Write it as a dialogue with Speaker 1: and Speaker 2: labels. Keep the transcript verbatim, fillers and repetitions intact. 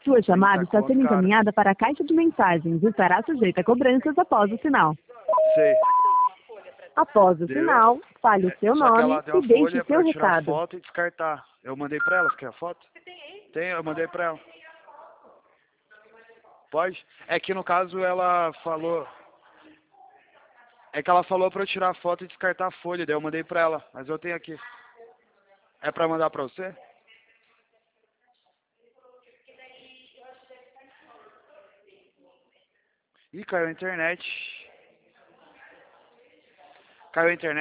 Speaker 1: Sua chamada está
Speaker 2: conto,
Speaker 1: sendo
Speaker 2: cara.
Speaker 1: encaminhada para a caixa de mensagens e estará sujeita a cobranças após o sinal.
Speaker 2: Sei.
Speaker 1: Após o
Speaker 2: Deu.
Speaker 1: sinal, fale o seu
Speaker 2: Só que
Speaker 1: nome
Speaker 2: ela deu
Speaker 1: e
Speaker 2: a
Speaker 1: deixe
Speaker 2: folha
Speaker 1: o
Speaker 2: pra
Speaker 1: seu
Speaker 2: eu tirar
Speaker 1: recado.
Speaker 2: foto e descartar. Eu mandei pra ela, você quer a foto? Tem, eu mandei pra ela. Pode? É que no caso ela falou... É que ela falou pra eu tirar a foto e descartar a folha, daí eu mandei pra ela, mas eu tenho aqui. É pra mandar pra você? Ih, caiu a internet. Caiu a internet.